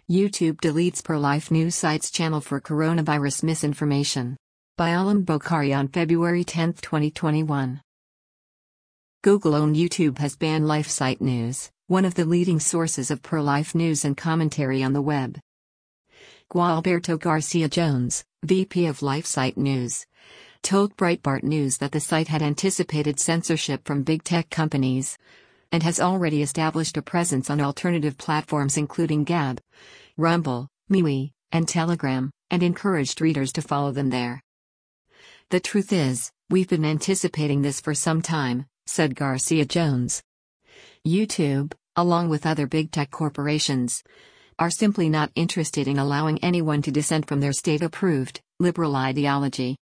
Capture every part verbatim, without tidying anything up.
YouTube deletes pro-life news site's channel for coronavirus misinformation. By Alam Bokhari on February tenth, twenty twenty-one. Google-owned YouTube has banned LifeSite News, one of the leading sources of pro-life news and commentary on the web. Gualberto Garcia Jones, V P of LifeSite News, told Breitbart News that the site had anticipated censorship from big tech companies and has already established a presence on alternative platforms including Gab, Rumble, MeWe, and Telegram, and encouraged readers to follow them there. "The truth is, we've been anticipating this for some time," said Garcia Jones. YouTube, along with other big tech corporations, are simply not interested in allowing anyone to dissent from their state-approved, liberal ideology.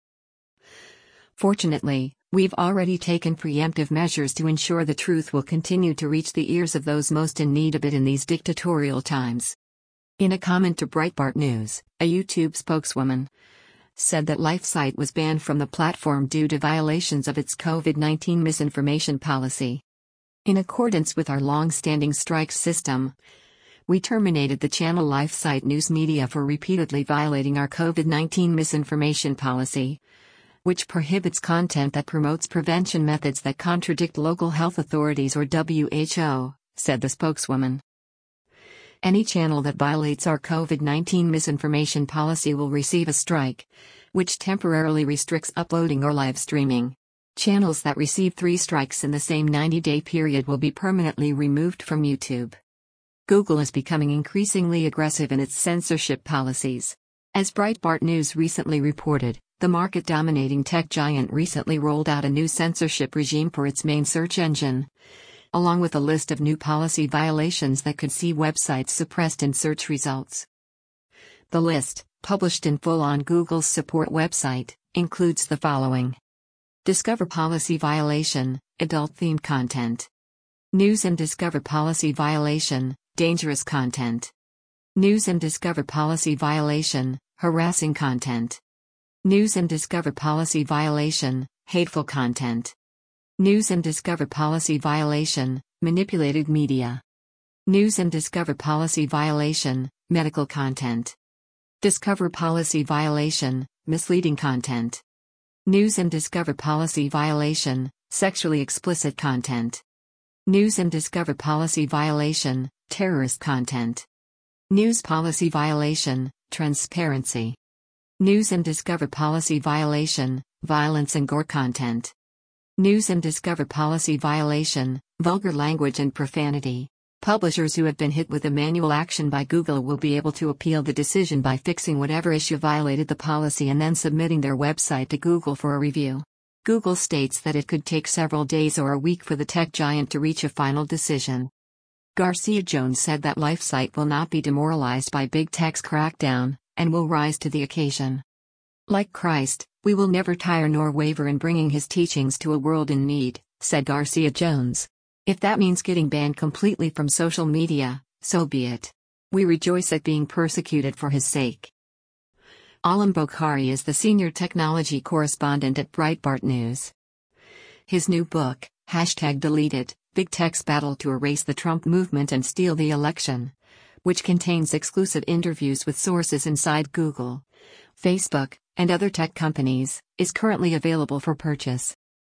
"Fortunately, we've already taken preemptive measures to ensure the truth will continue to reach the ears of those most in need of it in these dictatorial times." In a comment to Breitbart News, a YouTube spokeswoman said that LifeSite was banned from the platform due to violations of its COVID nineteen misinformation policy. "In accordance with our long-standing strike system, we terminated the channel LifeSite News Media for repeatedly violating our COVID nineteen misinformation policy, which prohibits content that promotes prevention methods that contradict local health authorities or W H O, said the spokeswoman. "Any channel that violates our COVID nineteen misinformation policy will receive a strike, which temporarily restricts uploading or live streaming. Channels that receive three strikes in the same ninety-day period will be permanently removed from YouTube." Google is becoming increasingly aggressive in its censorship policies. As Breitbart News recently reported, the market-dominating tech giant recently rolled out a new censorship regime for its main search engine, along with a list of new policy violations that could see websites suppressed in search results. The list, published in full on Google's support website, includes the following: Discover policy violation, adult-themed content. News and Discover policy violation, dangerous content. News and Discover policy violation, harassing content. News and Discover policy violation, hateful content. News and Discover policy violation, manipulated media. News and Discover policy violation, medical content. Discover policy violation, misleading content. News and Discover policy violation, sexually explicit content. News and Discover policy violation, terrorist content. News policy violation, transparency. News and Discover policy violation, violence and gore content. News and Discover policy violation, vulgar language and profanity. Publishers who have been hit with a manual action by Google will be able to appeal the decision by fixing whatever issue violated the policy and then submitting their website to Google for a review. Google states that it could take several days or a week for the tech giant to reach a final decision. Garcia Jones said that LifeSite will not be demoralized by big tech's crackdown, and will rise to the occasion. "Like Christ, we will never tire nor waver in bringing his teachings to a world in need," said Garcia Jones. "If that means getting banned completely from social media, so be it. We rejoice at being persecuted for his sake." Alam Bokhari is the senior technology correspondent at Breitbart News. His new book, Hashtag Deleted, Big Tech's Battle to Erase the Trump Movement and Steal the Election, which contains exclusive interviews with sources inside Google, Facebook, and other tech companies, is currently available for purchase.